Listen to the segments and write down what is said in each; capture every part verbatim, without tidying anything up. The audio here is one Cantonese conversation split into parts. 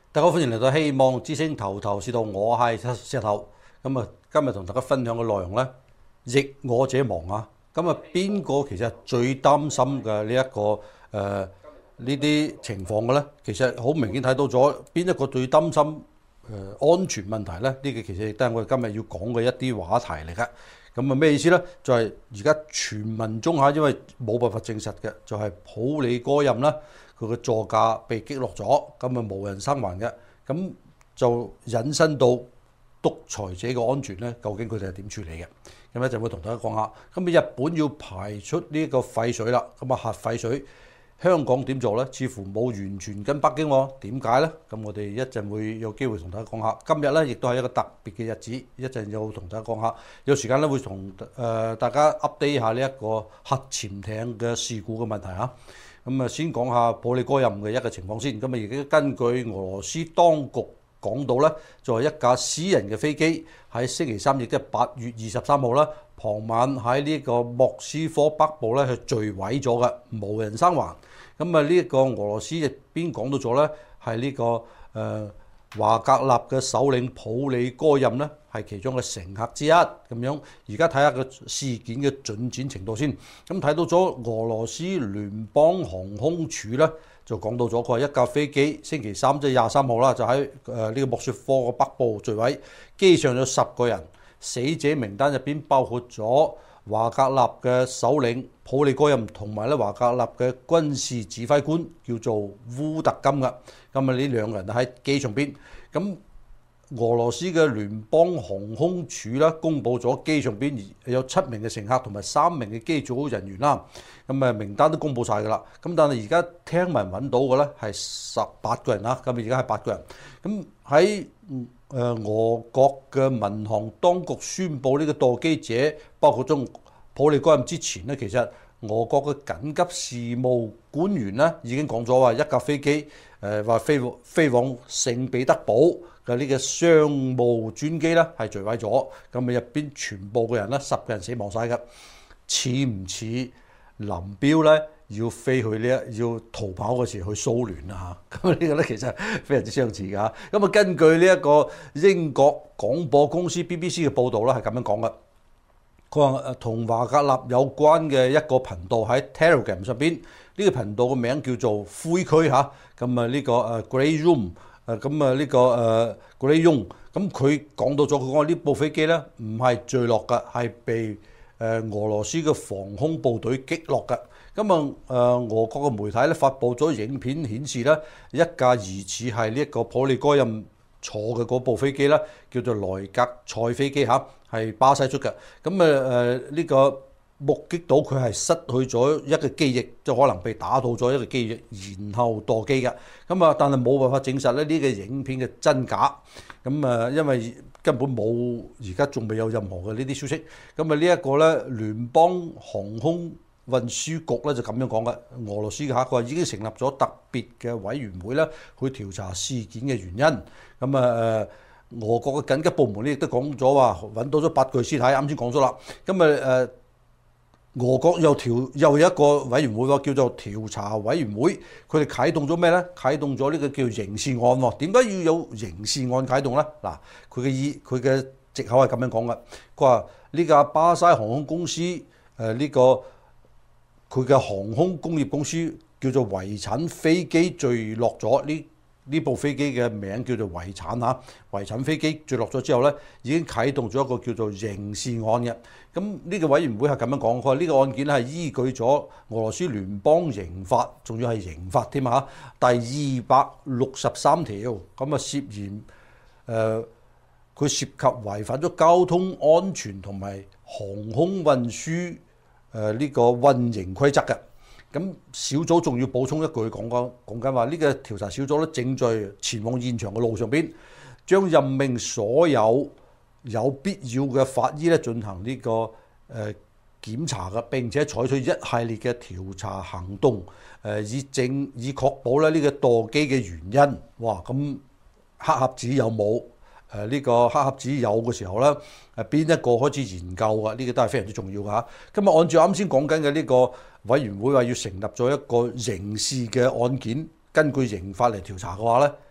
大家好，歡迎嚟到希望之星頭頭是道，我係石頭。咁啊，今日同大家分享嘅內容呢，逆我者亡啊！咁啊，邊個其實最擔心嘅呢一個誒呢啲情況嘅呢？其實好明顯睇到咗邊一個最擔心誒、呃、安全問題呢？呢個其實亦都係我哋今日要講嘅一啲話題嚟嘅。咁啊咩意思呢？就係而家傳聞中下，因為冇辦法證實嘅，就係、是、普里戈任啦。佢嘅座駕被擊落咗，咁啊無人生還嘅，咁就引申到獨裁者嘅安全咧，究竟佢哋係點處理嘅？咁一陣會同大家講下。咁啊日本要排出呢個廢水啦，咁啊核廢水，香港點做咧？似乎冇完全跟北京喎，點解咧？咁我哋一陣會有機會同大家講下。今日咧亦都係一個特別嘅日子，一陣又同大家講下。有時間咧會同誒、呃、大家 update 下呢一個核潛艇嘅事故嘅問題嚇。咁啊，先講下普里戈任嘅一個情況先。咁啊，而家根據俄羅斯當局講到咧，就係一架私人嘅飛機喺星期三，亦即係八月二十三號啦，傍晚喺呢個莫斯科北部咧係墜毀咗嘅，無人生還。咁啊，呢一個俄羅斯入邊講到咗咧，係呢、這個誒、呃、華格納嘅首領普里戈任咧，係其中嘅乘客之一咁樣。而家睇下個事件嘅進展程度先。咁睇到咗俄羅斯聯邦航空署咧，就講到咗佢話一架飛機星期三即係廿三號啦，就喺誒呢個莫斯科嘅北部墜毀，機上有十個人，死者名單入邊包括咗華格納嘅首領普里戈任同埋咧華格納嘅軍事指揮官叫做烏特金嘅。咁啊呢兩個人喺機上邊。咁俄羅斯嘅聯邦航空署咧，公佈咗機上邊有七名嘅乘客同埋三名嘅機組人員啦。咁啊名單都公佈晒㗎啦。咁但係而家聽聞揾到嘅咧係十八個人啦。咁而家係八個人。咁喺誒俄國嘅民航當局宣佈呢個墮機者包括中普里戈任之前咧，其實俄國嘅緊急事務官員咧已經講咗話一架飛機誒話飛飛往聖彼得堡嘅呢個商務專機咧係墜毀咗，咁啊入邊全部嘅人咧十個人死亡晒嘅，似唔似林彪咧要飛去呢一要逃跑嗰時去蘇聯啊嚇？咁呢個咧其實非常之相似㗎。咁啊根據呢一個英國廣播公司 B B C 嘅報導咧係咁樣講嘅。佢話誒同華格納有關嘅一個頻道喺 Telegram 上邊，呢、這個頻道嘅名叫做灰區嚇，咁啊呢個誒 Grey Room，誒咁啊呢個誒 Grey Room，咁佢講到咗，佢講呢部飛機咧唔係墜落嘅，係被誒俄羅斯嘅防空部隊擊落嘅。咁啊誒俄國嘅媒體咧發布咗影片顯示咧，一架疑似係呢一個普里戈任坐嘅嗰部飛機咧，叫做萊格賽飛機嚇。係巴西出嘅，咁誒誒呢個目擊到佢係失去咗一個機翼，就可能被打到咗一個機翼，然後墮機嘅。咁啊，但係冇辦法證實咧呢個影片嘅真假。咁啊，因為根本冇，而家仲未有任何嘅呢啲消息。咁啊，呢一個咧聯邦航空運輸局咧就咁樣講嘅，俄羅斯嘅嚇，佢話已經成立咗特別嘅委員會咧去調查事件嘅原因。咁啊誒。呃俄國嘅緊急部門咧亦都講咗話揾到咗八具屍體，啱先講咗啦。咁啊誒，俄國又調又有一個委員會喎，叫做調查委員會，佢哋啟動咗咩咧？啟動咗呢個叫刑事案喎。點解要有刑事案啟動咧？嗱，佢嘅意佢嘅藉口係咁樣講嘅。佢話呢架巴西航空公司誒呢、呃這個佢嘅航空工業公司叫做遺產飛機墜落咗呢。呢部飛機嘅名叫做遺產嚇，遺產飛機墜落咗之後咧，已經啟動咗一個叫做刑事案嘅。咁呢個委員會係咁樣講，佢話呢個案件咧係依據咗俄羅斯聯邦刑法，仲要係刑法添嚇，第二百六十三條，咁啊涉嫌誒，佢、呃、涉及違反咗交通安全同埋航空運輸誒呢個運營規則嘅。咁小組仲要補充一句講講講緊話，呢個調查小組咧正在前往現場嘅路上邊，將任命所有有必要嘅法醫咧進行呢個誒檢查嘅，並且採取一系列嘅調查行動，誒以證以確保咧呢個墮機嘅原因。哇！咁黑盒子有冇？誒呢個黑盒子有嘅時候咧，誒邊一個開始研究㗎？呢個都係非常之重要㗎嚇。咁啊，按照啱先講緊嘅呢個委員會話要成立咗一個刑事嘅案件，根據刑法嚟調查嘅話咧，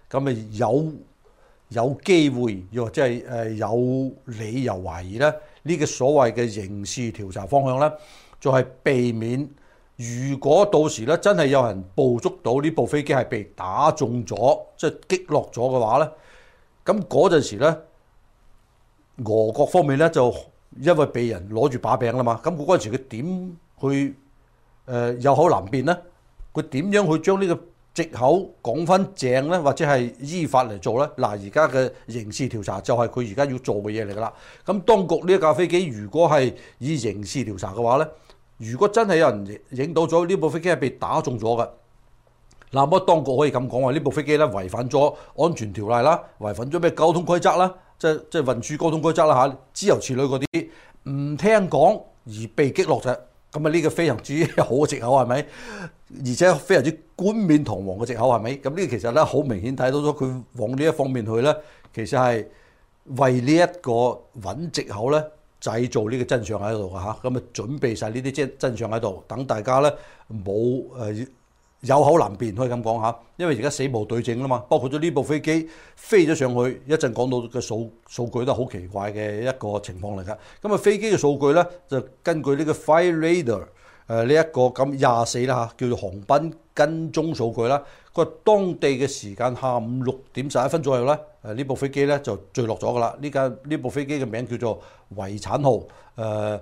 咁咪有有機會，又或者係誒有理由懷疑咧，呢個所謂嘅刑事調查方向咧，就係避免如果到時咧真係有人捕捉到呢部飛機係被打中咗，即係擊落咗嘅話咧，咁嗰陣時咧，俄國方面咧就因為被人攞住把柄啦嘛，咁嗰陣時佢點去誒有口難辯咧？佢點樣去將呢個藉口講翻正咧，或者係依法嚟做咧？嗱，而家嘅刑事調查就係佢而家要做嘅嘢嚟㗎啦。咁當局呢一架飛機如果係以刑事調查嘅話咧，如果真係有人影到咗呢部飛機係被打中咗嘅，那麼當局可以咁講話，呢部飛機咧違反咗安全條例啦，違反咗咩交通規則啦，即係即係運輸交通規則啦嚇，諸如此類嗰啲唔聽講而被擊落啫。咁啊呢個非常之好嘅藉口係咪？而且非常之冠冕堂皇嘅藉口係咪？咁呢個其實咧好明顯睇到咗佢往呢一方面去咧，其實係為呢一個揾藉口咧製造呢個真相喺度㗎嚇。咁啊準備晒呢啲真真相喺度，等大家咧冇誒有口難辯，可以咁講嚇。因為而家死無對證啦嘛，包括咗呢部飛機飛咗上去，一陣講到嘅數數據都好奇怪嘅一個情況嚟㗎。咁啊飛機嘅數據咧就根據呢個 Fire Radar 誒呢一個咁廿四啦嚇，叫做航班跟蹤數據啦。佢話當地嘅時間下午六點十一分左右咧，誒呢部飛機咧就墜落咗㗎啦。呢架呢部飛機嘅名叫做遺產號誒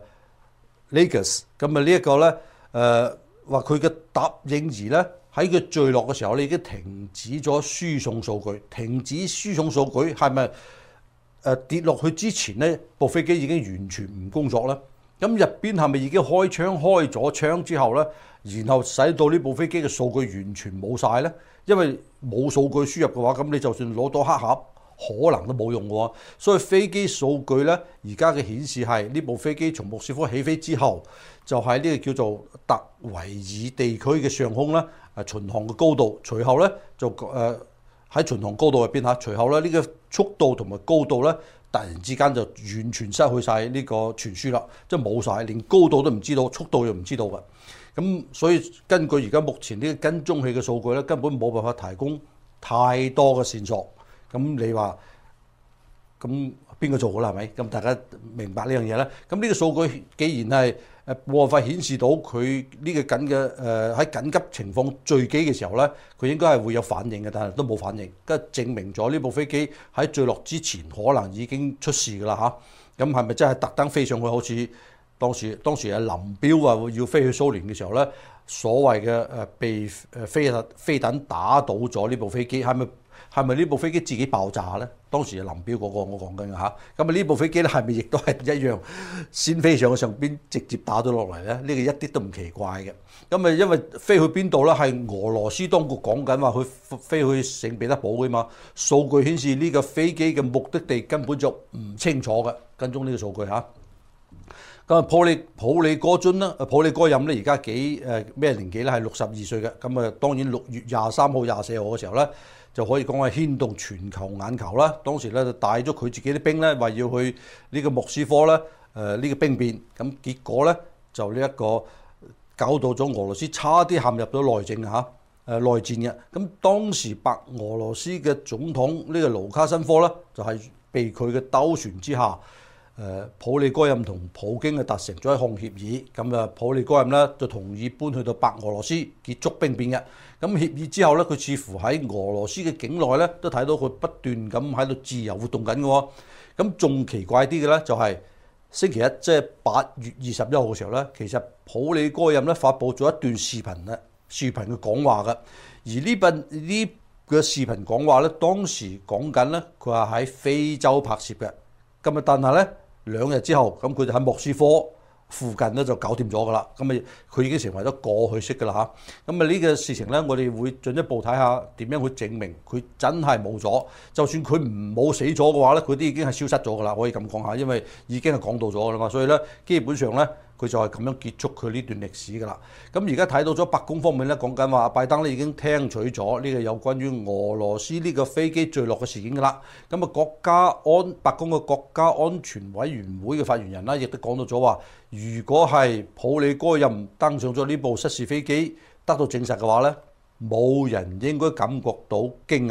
Lagos。咁啊呢一個咧誒話佢嘅答應儀咧。喺佢墜落嘅時候，你已經停止咗輸送數據。停止輸送數據係咪誒跌落去之前呢部飛機已經完全唔工作咧？咁入邊係咪已經開槍開咗槍之後咧，然後使到呢部飛機嘅數據完全冇晒咧？因為冇數據輸入嘅話，咁你就算攞到黑盒，可能都冇用嘅喎。所以飛機數據咧，而家嘅顯示係呢部飛機從莫斯科起飛之後，就喺呢個叫做特維爾地區嘅上空咧。誒巡航嘅高度，隨後咧就誒喺、呃、巡航高度入邊嚇，隨後咧呢、這個速度同埋高度咧，突然之間就完全失去晒呢個傳輸啦，即係冇晒，連高度都唔知道，速度又唔知道嘅。咁所以根據而家目前呢個跟蹤器嘅數據咧，根本冇辦法提供太多嘅線索。咁你話咁邊個做嘅啦？係咪？咁大家明白呢樣嘢咧？咁呢個數據既然係誒冇辦法顯示到佢呢個緊嘅誒喺緊急情況墜機嘅時候咧，佢應該係會有反應嘅，但係都冇反應，跟住證明咗呢部飛機喺墜落之前可能已經出事㗎啦嚇。咁係咪真係特登飛上去？好似當時當時係林彪話要飛去蘇聯嘅時候咧，所謂嘅誒被誒飛彈飛彈打倒咗呢部飛機，係咪係咪呢部飛機自己爆炸咧？當時係林彪嗰個我講緊嘅嚇。咁啊呢部飛機咧係咪亦都係一樣先飛上去上邊直接打咗落嚟咧？呢個一啲都唔奇怪嘅。咁啊因為飛去邊度咧係俄羅斯當局講緊話去飛去聖彼得堡嘅嘛。數據顯示呢個飛機嘅目的地根本就唔清楚嘅，跟蹤呢個數據嚇。咁啊普利普利戈津啦，普利戈任咧而家幾誒咩年紀咧？係六十二歲嘅。咁啊當然六月廿三號、廿四號嘅時候咧，就可以講係牽動全球眼球啦。當時咧就帶咗佢自己啲兵咧，話要去呢個莫斯科咧，誒、呃、呢、這個兵變。咁結果咧就呢、這、一個搞到咗俄羅斯差啲陷入咗內政嚇，誒、呃、內戰嘅。咁當時白俄羅斯嘅總統呢、這個盧卡申科咧，就係、是、被佢嘅兜船之下。誒普利戈任同普京啊達成咗一項協議，咁啊普利戈任咧就同意搬去到白俄羅斯結束兵變嘅。咁協議之後咧，佢似乎喺俄羅斯嘅境內咧都睇到佢不斷咁喺度自由活動緊嘅喎。咁仲奇怪啲嘅咧就係星期一，即係八月二十一號嘅時候咧，其實普利戈任咧發布咗一段視頻咧，視頻嘅講話嘅。而呢份呢個視頻講話咧，當時講緊咧，佢話喺非洲拍攝嘅。咁啊，但係咧。兩日之後，咁佢就喺莫斯科附近咧就搞掂咗㗎啦。咁啊，佢已經成為咗過去式㗎啦嚇。咁啊，呢個事情咧，我哋會進一步睇下點樣去證明佢真係冇咗。就算佢唔冇死咗嘅話咧，佢都已經係消失咗㗎啦。可以咁講下，因為已經係講到咗㗎啦嘛。所以咧，基本上咧，佢就係咁樣結束佢呢段歷史㗎啦。咁而家睇到咗白宮方面咧講緊話，拜登咧已經聽取咗呢個有關於俄羅斯呢個飛機墜落嘅事件㗎啦。咁啊，國家安白宮嘅國家安全委員會嘅發言人啦，亦都講到咗話，如果係普利戈任登上咗呢部失事飛機得到證實嘅話咧，冇人應該感覺到驚訝，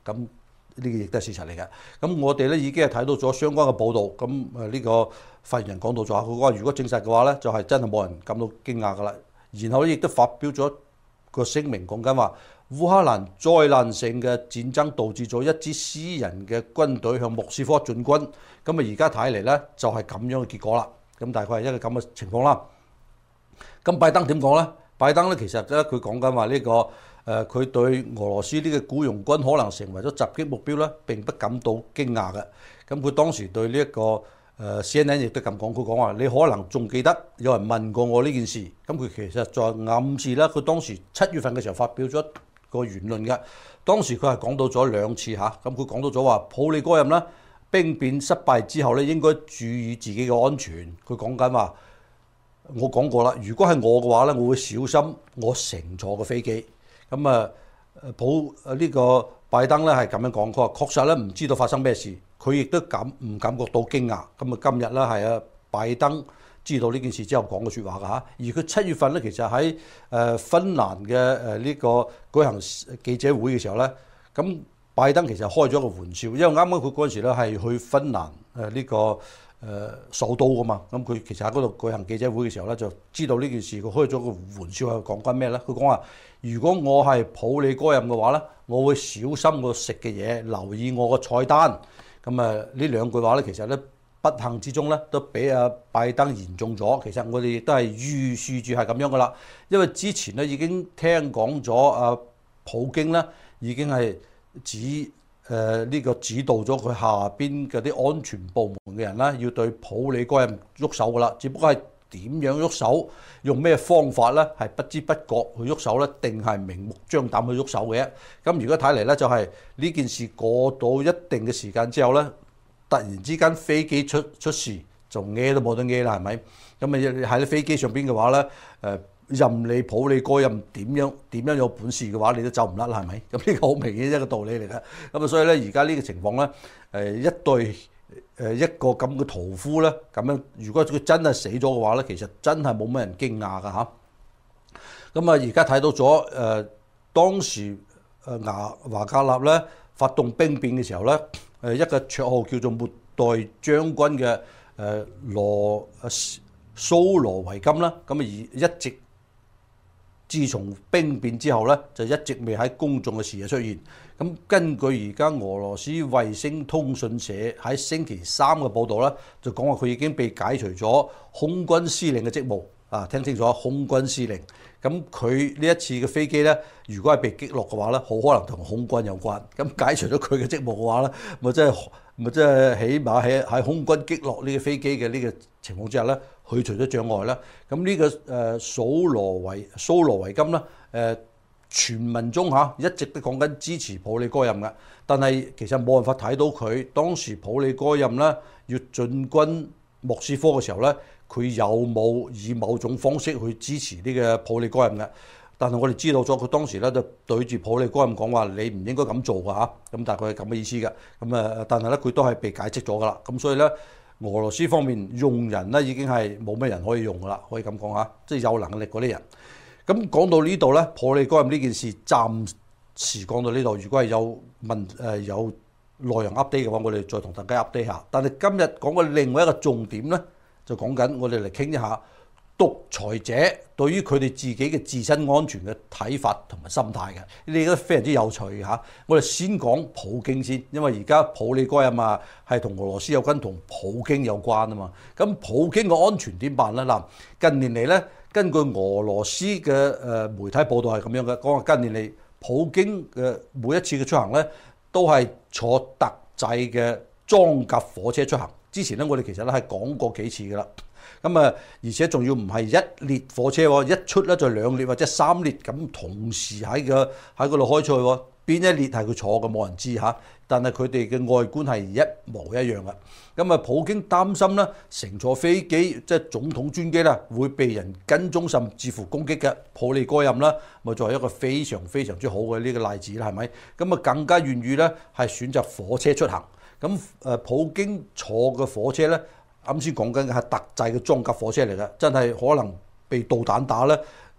咁呢個亦都係事實嚟嘅。咁我哋咧已經係睇到咗相關嘅報導，咁誒呢個發言人講到咗，佢話如果證實嘅話咧，就係、是、真係冇人感到驚訝噶啦。然後咧亦都發表咗個聲明，講緊話烏克蘭災難性嘅戰爭導致咗一支私人嘅軍隊向莫斯科進軍，咁啊而家睇嚟咧就係咁樣嘅結果啦。咁大概係一個咁嘅情況啦。咁拜登點講咧？拜登咧其實咧佢講緊話呢個誒佢對俄羅斯呢個僱傭軍可能成為咗襲擊目標咧並不感到驚訝嘅。咁佢當時對呢一個誒 C N N 亦都咁講，佢講話你可能仲記得有人問過我呢件事。咁佢其實在暗示啦，佢當時七月份嘅時候發表咗個言論嘅。當時佢係講到咗兩次嚇，咁佢講到咗話普里戈任啦，兵變失敗之後咧應該注意自己嘅安全。佢講緊話，我講過啦，如果係我嘅話咧，我會小心我乘坐嘅飛機。咁啊，普呢個拜登咧係咁樣講，佢話確實咧唔知道發生咩事，佢亦都感唔感覺到驚訝。咁啊，今日咧係啊拜登知道呢件事之後講嘅説話㗎嚇。而佢七月份咧其實喺誒芬蘭嘅誒呢個舉行記者會嘅時候咧，咁拜登其實開咗個玩笑，因為啱啱佢嗰陣時咧係去芬蘭誒呢個誒首都㗎嘛。咁佢其實喺嗰度舉行記者會嘅時候咧，就知道呢件事，佢開咗個玩笑係講緊咩咧？佢講話，如果我係普里戈任嘅話咧，我會小心我食嘅嘢，留意我個菜單。咁啊，呢兩句話咧，其實咧不幸之中咧，都俾阿拜登言中咗。其實我哋亦都係預示住係咁樣噶啦，因為之前咧已經聽講咗阿普京咧已經係指誒呢、呃這個指導咗佢下邊嗰啲安全部門嘅人啦，要對普里戈任喐手噶啦，只不過係點樣喐手，用咩方法咧，係不知不覺去喐手咧，定係明目張膽去喐手嘅。咁如果睇嚟咧，就係、是、呢件事過到一定嘅時間之後咧，突然之間飛機出出事，就嘢都冇得嘢啦，係咪？咁啊喺飛機上邊嘅話咧，誒任你普里戈任點樣點樣有本事嘅話，你都走唔甩啦，係咪？咁呢個好明顯一個道理嚟嘅。咁啊，所以咧而家呢個情況咧，誒一對。誒一個咁嘅屠夫咧，咁樣如果佢真係死咗嘅話咧，其實真係冇乜人驚訝㗎嚇。咁啊，而家睇到咗誒、呃、當時誒牙華格納咧發動兵變嘅時候咧，誒一個綽號叫做末代將軍嘅誒羅蘇羅維金啦，咁啊而一直自從兵變之後咧，就一直未喺公眾嘅視野出現。咁根據而家俄羅斯衛星通訊社喺星期三嘅報導咧，就講話佢已經被解除咗空軍司令嘅職務。啊，聽清楚，空軍司令。咁佢呢一次嘅飛機咧，如果係被擊落嘅話咧，好可能同空軍有關。咁解除咗佢嘅職務嘅話咧，咪真係咪真係起碼喺喺空軍擊落呢個飛機嘅呢個情況之下咧，去除咗障礙啦。咁呢個誒蘇羅維蘇羅維金咧，誒傳聞中嚇一直都講緊支持普里戈任嘅，但係其實冇辦法睇到佢當時普里戈任咧要進軍莫斯科嘅時候咧，佢有冇以某種方式去支持呢個普里戈任嘅？但係我哋知道咗，佢當時咧就對住普里戈任講話，你唔應該咁做㗎嚇。咁大概係咁嘅意思嘅。咁啊，但係咧佢都係被解職咗㗎啦。咁所以咧，俄羅斯方面用人咧已經係冇咩人可以用㗎啦，可以咁講嚇，即係有能力嗰啲人。咁講到呢度咧，普里戈任呢件事暫時講到呢度。如果係有問誒有內容 update 嘅話，我哋再同大家 update 下。但係今日講嘅另外一個重點咧，就講緊我哋嚟傾一下獨裁者對於佢哋自己嘅自身安全嘅睇法同埋心態嘅，呢個非常之有趣嘅嚇。我哋先講普京先，因為而家普里戈任啊係同俄羅斯有關，同普京有關啊嘛。咁普京嘅安全點辦咧？嗱，近年嚟咧，根據俄羅斯嘅誒媒體報道係咁樣嘅，講話近年嚟普京嘅每一次嘅出行咧，都係坐特製嘅裝甲火車出行。之前咧，我哋其實咧係講過幾次㗎啦。咁啊，而且仲要唔係一列火車喎，一出咧就兩列或者三列咁同時喺個喺嗰度開出去喎。邊一列係佢坐嘅冇人知嚇，但係佢哋嘅外觀係一模一樣嘅。咁啊，普京擔心咧乘坐飛機即係總統專機咧會被人跟蹤甚至乎攻擊嘅。普里戈任啦，咪作為一個非常非常之好嘅呢個例子啦，係咪？咁啊，更加願意咧係選擇火車出行。咁誒，普京坐嘅火車咧，啱先講緊嘅係特製嘅裝甲火車嚟嘅，真係可能被導彈打咧，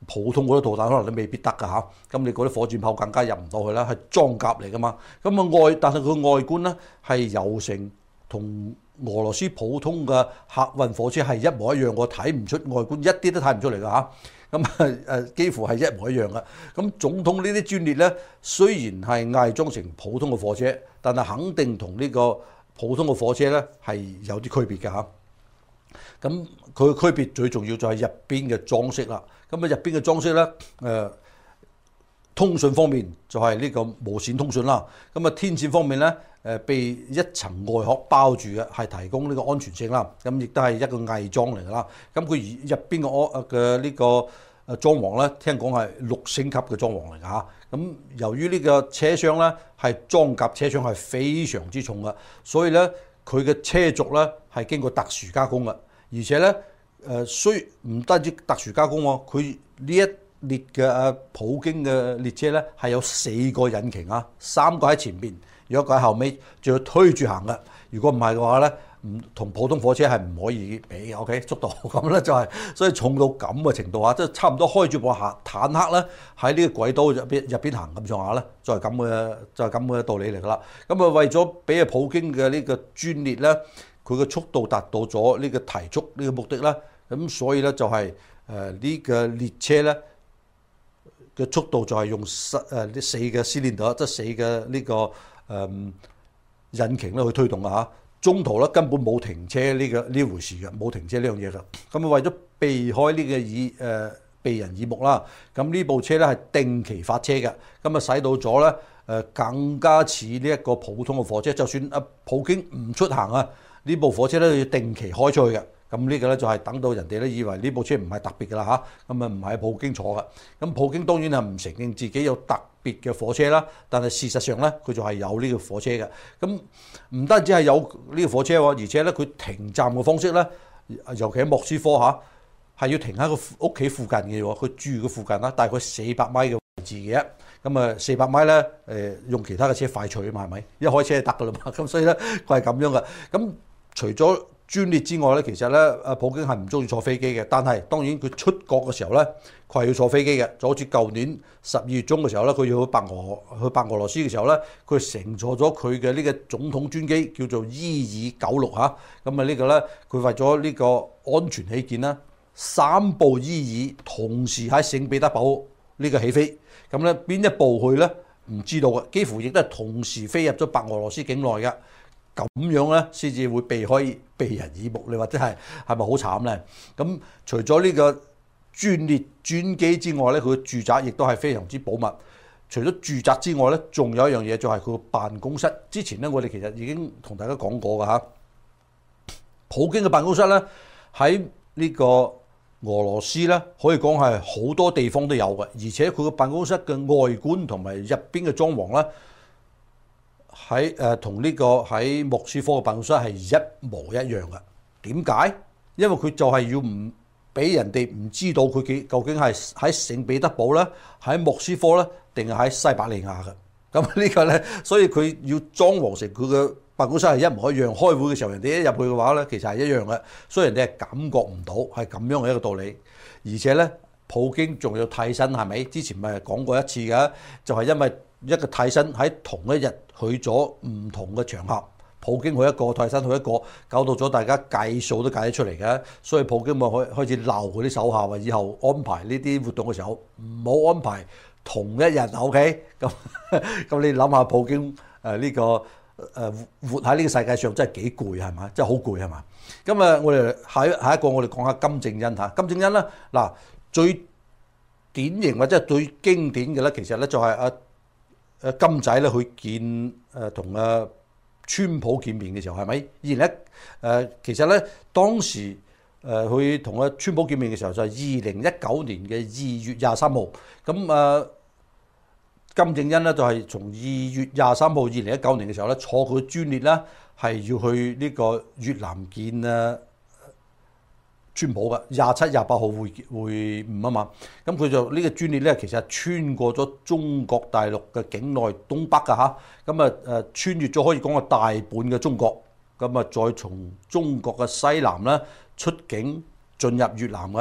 普通嗰啲導彈可能都未必得㗎嚇。咁你嗰啲火箭炮更加入唔到去啦，係裝甲嚟㗎嘛。咁啊外，但係佢外觀咧係有成同俄羅斯普通嘅客運火車係一模一樣，我睇唔出外觀一啲都睇唔出嚟㗎嚇。咁啊誒幾乎係一模一樣嘅。咁總統呢啲專列咧，雖然係偽裝成普通嘅火車，但係肯定同呢個普通嘅火車咧係有啲區別嘅嚇。咁佢嘅區別最重要就係入邊嘅裝飾啦。咁啊入邊嘅裝飾咧，誒、呃、通訊方面就係呢個無線通訊啦。咁啊天線方面咧，誒、呃、被一層外殼包住嘅，係提供呢個安全性啦。咁亦都係一個偽裝嚟㗎啦。咁佢入邊嘅安嘅呢個誒裝潢咧，聽講係六星級嘅裝潢嚟㗎嚇。咁由於呢個車廂咧係裝甲車廂，係非常之重嘅，所以咧佢嘅車軸咧係經過特殊加工嘅。而且咧，誒雖唔單止特殊加工喎，佢呢一列嘅誒普京嘅列車咧係有四個引擎啊，三個喺前邊，有一個喺後尾，仲要推住行嘅。如果唔係嘅話咧，唔同普通火車係唔可以比嘅。OK，速度咁咧就係、是，所以重到咁嘅程度啊，即係差唔多開住部行坦克咧喺呢個軌道入邊入邊行咁上下咧，就係咁嘅就係咁嘅道理嚟㗎啦。咁啊為咗俾啊普京嘅呢個專列咧，佢嘅速度達到咗呢個提速呢個目的啦，咁所以咧就係誒呢個列車咧嘅速度就係用十誒呢四個 cylinder，即係四個呢個誒引擎咧去推動嘅嚇。中途咧根本冇停車呢個呢回事嘅，冇停車呢樣嘢嘅。咁啊為咗避開呢個耳誒避人耳目啦，咁呢部車咧係定期發車嘅，咁啊使到咗咧誒更加似呢一個普通嘅火車，就算啊普京唔出行啊。呢部火車咧要定期開出去嘅，咁呢個咧就係等到人哋咧以為呢部車唔係特別㗎啦嚇，咁啊唔係普京坐嘅，咁普京當然係唔承認自己有特別嘅火車啦，但係事實上咧佢就係有呢個火車嘅，咁唔單止係有呢個火車喎，而且咧佢停站嘅方式咧，尤其喺莫斯科嚇，係要停喺個屋企附近嘅喎，佢住嘅附近啦，大概四百米嘅位置嘅。咁啊，四百米咧，誒用其他嘅車快脆啊嘛，係咪？一開車就得㗎啦嘛，咁所以咧佢係咁樣嘅。咁除咗專列之外咧，其實咧，阿普京係唔中意坐飛機嘅。但係當然佢出國嘅時候咧，佢係要坐飛機嘅。就好似舊年十二月中嘅時候咧，佢要去白俄去白俄羅斯嘅時候咧，佢乘坐咗佢嘅呢個總統專機叫做伊爾九六嚇。咁啊呢個咧，佢為咗呢個安全起見啦，三部伊爾同時喺聖彼得堡呢個起飛。咁咧邊一部去咧唔知道嘅，幾乎亦都係同時飛入咗白俄羅斯境內嘅，咁樣咧先至會避開避人耳目。你話真係係咪好慘咧？咁除咗呢個專列專機之外咧，佢嘅住宅亦都係非常之保密。除咗住宅之外咧，仲有一樣嘢就係佢嘅辦公室。之前咧我哋其實已經同大家講過㗎嚇，普京嘅辦公室咧喺呢個俄羅斯咧可以講係好多地方都有嘅，而且佢個辦公室嘅外觀同埋入邊嘅裝潢咧，喺誒同呢個喺莫斯科嘅辦公室係一模一樣嘅。點解？因為佢就係要唔俾人哋唔知道佢幾究竟係喺聖彼得堡咧，喺莫斯科咧，定係喺西伯利亞嘅。咁呢個咧，所以佢要裝潢成佢嘅辦公室係一模一樣。開會嘅時候，人哋一入去嘅話咧，其實係一樣嘅，所以人哋係感覺唔到係咁樣嘅一個道理。而且咧，普京仲有替身係咪？之前咪講過一次嘅，就係因為一個替身喺同一日去咗唔同嘅場合，普京去一個，替身去一個，搞到咗大家計數都計得出嚟嘅。所以普京咪開開始鬧佢啲手下話，以後安排呢啲活動嘅時候唔好安排同一日 ，OK？ 咁咁你諗下，普京誒呢個誒活喺呢個世界上真係幾攰係嘛？真係好攰係嘛？咁啊，我哋下一下一個我哋講下金正恩嚇。金正恩咧嗱，最典型或者係最經典嘅咧，其實咧就係阿阿金仔咧去見誒同阿川普見面嘅時候係咪？而咧誒其實咧當時誒去同阿川普見面嘅時候就係二零一九年嘅二月廿三號。咁誒金正恩咧就係從二月廿三號二零一九年嘅時候咧坐佢專列啦，係要去呢個越南見啊川普嘅廿七、廿八號會會晤啊嘛。咁佢就呢個專列咧，其實係穿過咗中國大陸嘅境內東北㗎嚇。咁啊誒穿越咗可以講係大半嘅中國。咁啊再從中國嘅西南咧出境進入越南嘅。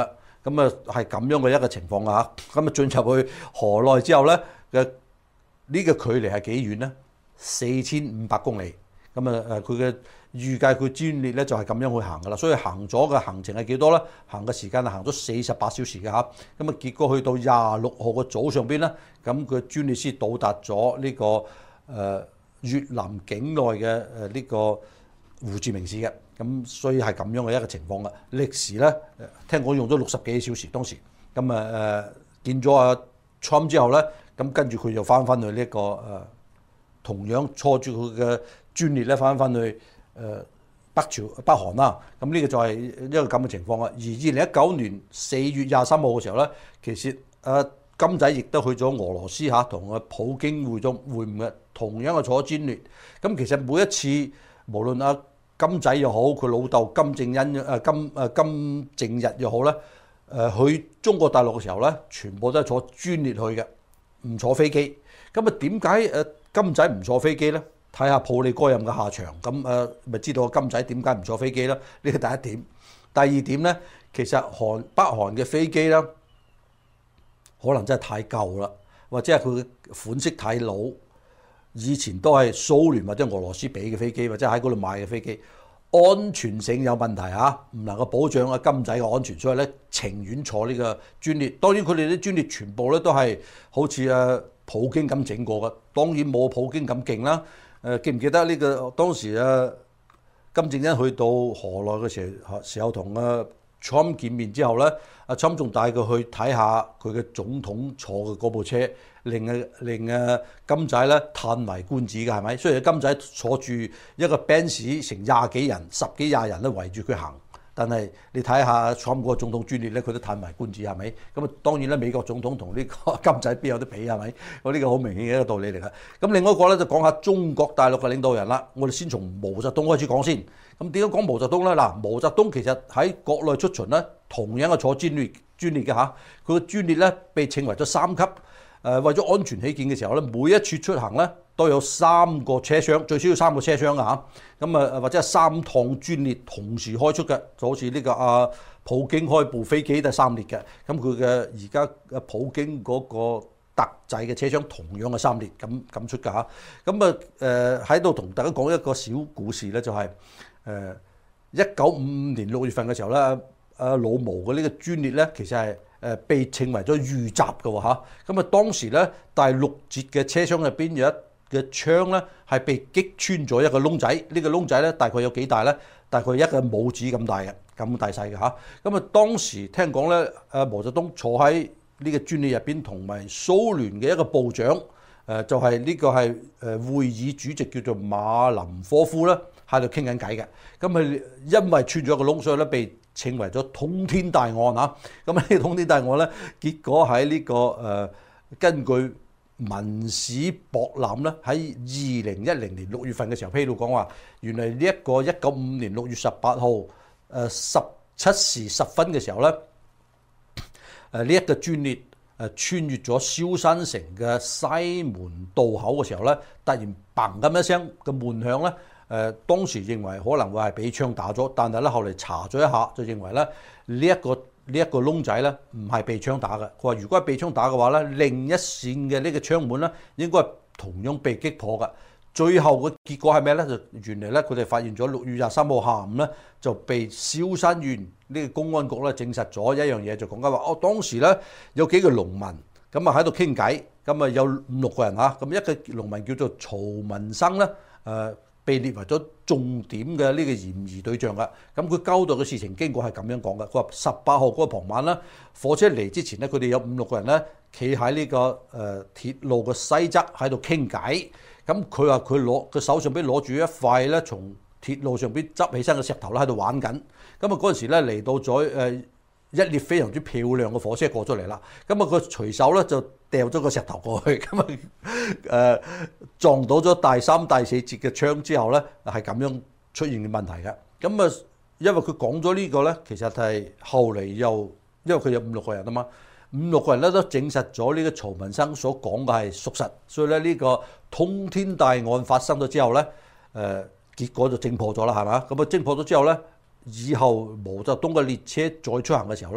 咁啊係咁樣嘅一個情況啊。咁啊進入去河內之後咧嘅呢個距離係幾遠咧？四千五百公里。咁啊誒佢嘅預計佢專列咧就係咁樣去行噶啦，所以行咗嘅行程係幾多咧？行嘅時間係行咗四十八小時嘅嚇。咁啊結果去到廿六號嘅早上邊咧，咁佢專列先到達咗呢個誒、呃、越南境內嘅誒呢個胡志明市嘅。咁所以係咁樣嘅一個情況嘅。歷時咧聽講用咗六十幾小時當時。咁啊誒見咗阿 Trump 之後咧，咁跟住佢就翻返去呢、這個誒、呃、同樣坐住佢嘅專列咧翻返去誒、呃、北朝北韓啦。咁呢個就係一個咁嘅情況啊。而二零一九年四月廿三號嘅時候咧，其實誒、呃、金仔亦都去咗俄羅斯嚇，同阿普京會中會晤嘅，同樣係坐專列。咁其實每一次無論阿金仔又好，佢老豆金正恩誒金誒金正日又好咧，誒去中國大陸嘅時候咧，全部都係坐專列去嘅，唔坐飛機。咁啊點解誒金仔唔坐飛機咧？睇下普里戈任嘅下場，咁誒咪知道金仔點解唔坐飛機啦？呢個第一點。第二點咧，其實韓北韓嘅飛機咧，可能真係太舊啦，或者係佢嘅款式太老。以前都係蘇聯或者俄羅斯俾嘅飛機，或者喺嗰度買嘅飛機，安全性有問題嚇，唔能夠保障阿金仔嘅安全，所以咧情願坐呢個專列。當然佢哋啲專列全部咧都係好似阿普京咁整過嘅，當然冇普京咁勁啦。誒記唔記得呢個當時啊金正恩去到河內嘅時候，時候同阿 Trump 見面之後咧，阿 Trump 仲帶佢去睇下佢嘅總統坐嘅嗰部車，令啊令啊金仔咧歎為觀止嘅係咪？雖然金仔坐住一個 Benz 成廿幾人、十幾廿人咧圍住佢行，但係你睇下 Trump 嗰個總統專列咧，佢都歎為觀止係咪？咁啊當然咧，美國總統同呢個金仔邊有得比係咪？我呢個好明顯嘅一個道理嚟嘅。咁另外一個咧就講下中國大陸嘅領導人啦。我哋先從毛澤東開始講先。咁點解講毛澤東咧？嗱，毛澤東其實喺國內出巡咧，同樣係坐專列專列嘅嚇。佢嘅專列咧被稱為咗三級。誒為咗安全起見嘅時候咧，每一次出行咧都有三個車廂，最少要三個車廂嘅嚇。咁啊或者係三趟專列同時開出嘅，就好似呢個阿普京開部飛機都係三列嘅。咁佢嘅而家阿普京嗰個特製嘅車廂同樣係三列咁咁出㗎嚇。咁啊誒喺度同大家講一個小故事咧，就係誒一九五五年六月份嘅時候咧，阿老毛嘅呢個專列咧，其實係誒被稱為咗遇襲嘅喎嚇。咁啊當時咧第六節嘅車廂入邊有一嘅窗咧係被擊穿咗一個窿仔，呢、這個窿仔咧大概有幾大咧？大概一個拇指咁大嘅，咁大細嘅嚇。咁啊當時聽講咧，誒毛澤東坐喺呢個專列入邊，同埋蘇聯嘅一個部長，誒就係、是、呢個係誒會議主席叫做馬林科夫啦，喺度傾緊偈嘅。咁啊因為穿咗個窿，所以咧被稱為咗通天大案嚇。咁呢個通天大案咧，結果喺呢、這個誒、呃、根據文史博覽咧，喺二零一零年六月份嘅時候披露講話，原來呢一個一九五五年六月十八號誒十七時十分嘅時候咧，誒呢一個專列誒穿越咗蕭山城嘅西門道口嘅時候咧，突然砰咁一聲嘅門響咧。誒當時認為可能會係俾槍打咗，但係咧後嚟查咗一下，就認為咧呢一個呢一個窿仔咧唔係被槍打嘅。佢話如果係被槍打嘅話咧，另一線嘅呢個窗門咧應該係同樣被擊破嘅。最後嘅結果係咩咧？就原來咧佢哋發現咗六月廿三號下午咧就被蕭山縣呢個公安局咧證實咗一樣嘢，就講緊話哦當時咧有幾個農民咁啊喺度傾偈，咁啊有五六個人嚇，咁一個農民叫做曹文生咧誒。呃被列為咗重點嘅呢個嫌疑對象㗎。咁佢交代嘅事情經過係咁樣講嘅。佢話十八號嗰個傍晚啦，火車嚟之前咧，佢哋有五六個人咧，企喺呢個誒鐵路嘅西側喺度傾偈。咁佢話佢攞佢手上邊攞住一塊咧，從鐵路上邊執起身嘅石頭咧，喺度玩緊。咁啊嗰陣時咧嚟到咗誒一列非常之漂亮嘅火車過咗嚟啦。咁啊佢隨手咧就掉咗個石頭過去，咁啊誒撞到咗第三、第四節嘅窗之後咧，係咁樣出現嘅問題嘅。咁啊，因為佢講咗呢個咧，其實係後嚟又因為佢有五六個人啊嘛，五六個人咧都證實咗呢個曹文生所講嘅係屬實，所以咧呢個通天大案發生咗之後咧，誒結果就偵破咗啦，係嘛？咁啊偵破咗之後咧，以後毛澤東嘅列車再出行嘅時候咧，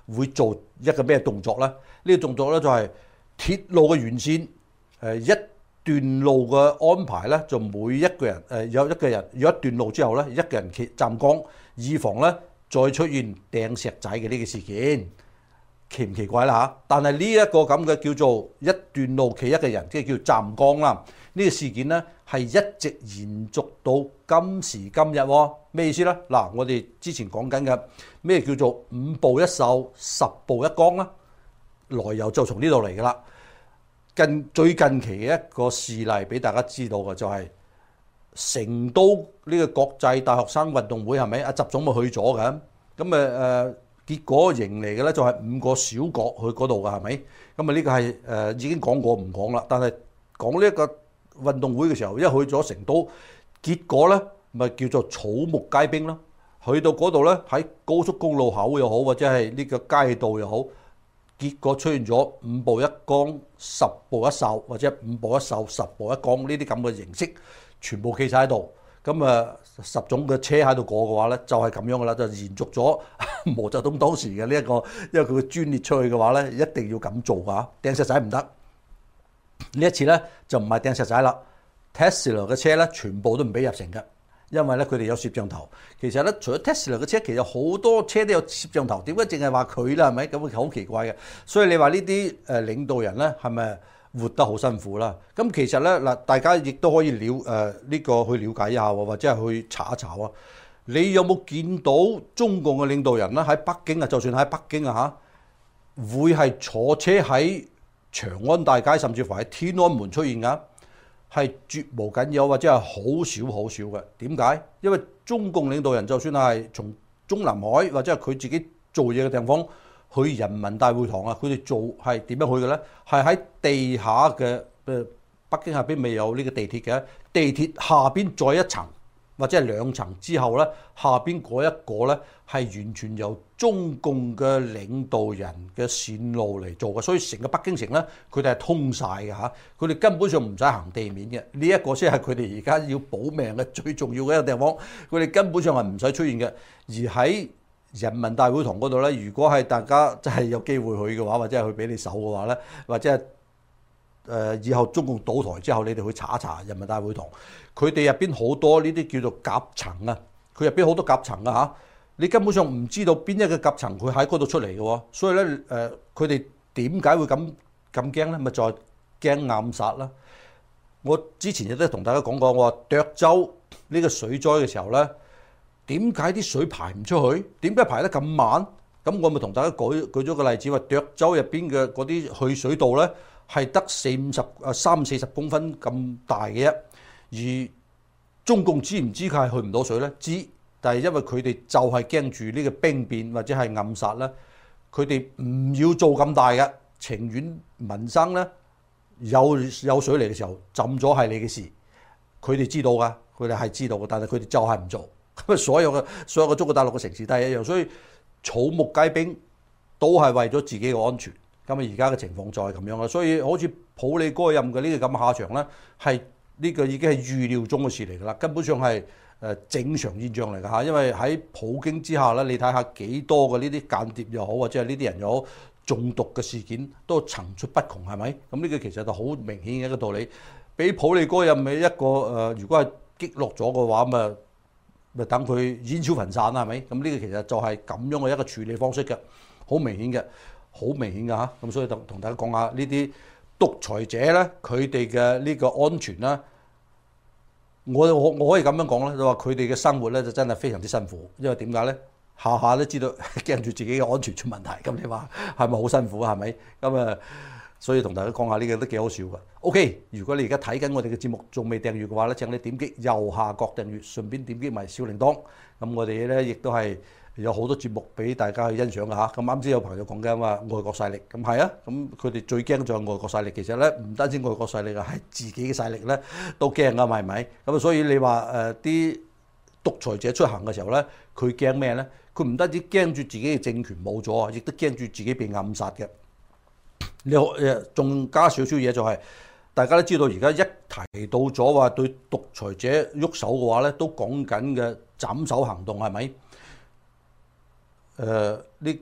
會做一個咩動作咧？呢個動作咧就係鐵路嘅沿線誒一段路嘅安排咧，就每一個人誒有一個人有一段路之後咧，一個人企站崗，以防咧再出現掟石仔嘅呢個事件。奇唔奇怪啦嚇？但係呢一個咁嘅叫做一段路企一個人，即係叫站崗啦。呢個事件咧係一直延續到今時今日喎。咩意思咧？嗱，我哋之前講緊嘅咩叫做五步一哨、十步一崗啦，來由就從呢度嚟噶啦。近最近期嘅一個事例俾大家知道嘅就係成都呢個國際大學生運動會係咪？阿習總咪去咗嘅，咁誒誒。結果迎嚟嘅咧就係五個小國去嗰度㗎，係咪？咁啊呢個係誒、呃、已經講過唔講啦。但係講呢一個運動會嘅時候，一去咗成都，結果咧咪叫做草木皆兵咯。去到嗰度咧，喺高速公路口又好，或者係呢個街道又好，結果出現咗五步一崗、十步一哨，或者五步一哨、十步一崗呢啲咁嘅形式，全部企晒喺度。咁啊，十種嘅車喺度過嘅話咧，就係咁樣噶啦，就延續咗毛澤東當時嘅呢一個，因為佢嘅專列出去嘅話咧，一定要咁做噶，掟石仔唔得。呢一次咧就唔係掟石仔啦 ，Tesla 嘅車咧全部都唔俾入城嘅，因為咧佢哋有攝像頭。其實咧，除咗 Tesla 嘅車，其實好多車都有攝像頭，點解淨係話佢啦？係咪咁好奇怪嘅？所以你話呢啲誒領導人咧係咪活得好辛苦啦？咁其實咧嗱，大家亦都可以了誒呢、呃這個去了解一下喎，或者係去查一查啊。你有冇見到中共嘅領導人咧喺北京啊？就算喺北京啊嚇，會係坐車喺長安大街，甚至乎喺天安門出現㗎，係絕無僅有，或者係好少好少嘅。點解？因為中共領導人就算係從中南海或者係佢自己做嘢嘅地方，去人民大會堂啊！佢哋做係點樣去嘅咧？係喺地下嘅誒，北京下邊未有呢個地鐵嘅，地鐵下邊再一層或者係兩層之後咧，下邊嗰一個咧係完全由中共嘅領導人嘅線路嚟做嘅，所以成個北京城咧，佢哋係通晒嘅嚇，佢哋根本上唔使行地面嘅。呢一個先係佢哋而家要保命嘅最重要嘅一個地方，佢哋根本上係唔使出現嘅，而喺人民大會堂嗰度咧，如果係大家真係有機會去嘅話，或者係去俾你手嘅話咧，或者係誒以後中共倒台之後，你哋去查一查人民大會堂，佢哋入邊好多呢啲叫做夾層啊，佢入邊好多夾層啊嚇，你根本上唔知道邊一個夾層佢喺嗰度出嚟嘅喎，所以咧誒，佢哋點解會咁咁驚咧？咪就係驚暗殺啦！我之前亦都同大家講過，我話涿州呢個水災嘅時候咧。點解啲水排唔出去？點解排得咁慢？咁我咪同大家舉舉咗個例子，話涿州入邊嘅嗰啲去水道咧係得四五十啊三四十公分咁大嘅啫。而中共知唔知佢係去唔到水咧？知，但係因為佢哋就係驚住呢個兵變或者係暗殺咧，佢哋唔要做咁大嘅，情願民生咧有有水嚟嘅時候浸咗係你嘅事。佢哋知道㗎，佢哋係知道嘅，但係佢哋就係唔做。咁啊，所有嘅所有嘅中國大陸嘅城市都係一樣，所以草木皆兵都係為咗自己嘅安全。咁啊，而家嘅情況就係咁樣啦。所以好似普里戈任嘅呢個咁嘅下場咧，係呢個已經係預料中嘅事嚟㗎啦，根本上係誒正常現象嚟㗎嚇。因為喺普京之下咧，你睇下幾多嘅呢啲間諜又好，或者係呢啲人又好中毒嘅事件都層出不窮，係咪？咁呢個其實就好明顯嘅一個道理。俾普里戈任嘅一個誒、呃，如果係擊落咗嘅話，咁啊〜咪等佢煙消雲散啦，係咪？咁呢個其實就係咁樣嘅一個處理方式嘅，好明顯嘅，好明顯嘅嚇。咁所以同同大家講下呢啲獨裁者咧，佢哋嘅呢個安全咧，我我我可以咁樣講咧，就話佢哋嘅生活咧就真係非常之辛苦，因為點解咧？下下都知道驚住自己嘅安全出問題，咁你話係咪好辛苦啊？係咪？咁啊〜所以同大家講下呢個都幾好笑㗎。OK，如果你而家睇緊我哋嘅節目仲未訂閱嘅話咧，請你點擊右下角訂閱，順便點擊埋小鈴鐺。咁我哋咧亦都係有好多節目俾大家去欣賞㗎嚇。咁啱先有朋友講緊話外國勢力，咁係啊，咁佢哋最驚就係外國勢力。其實咧唔單止外國勢力啊，係自己嘅勢力咧都驚㗎，係咪？咁所以你話誒啲獨裁者出行嘅時候咧，佢驚咩咧？佢唔單止驚住自己嘅政權冇咗啊，亦都驚住自己被暗殺嘅。你誒仲加少少嘢就係、是，大家都知道而家一提到咗話對獨裁者喐手嘅話咧，都講緊嘅斬首行動係咪？誒呢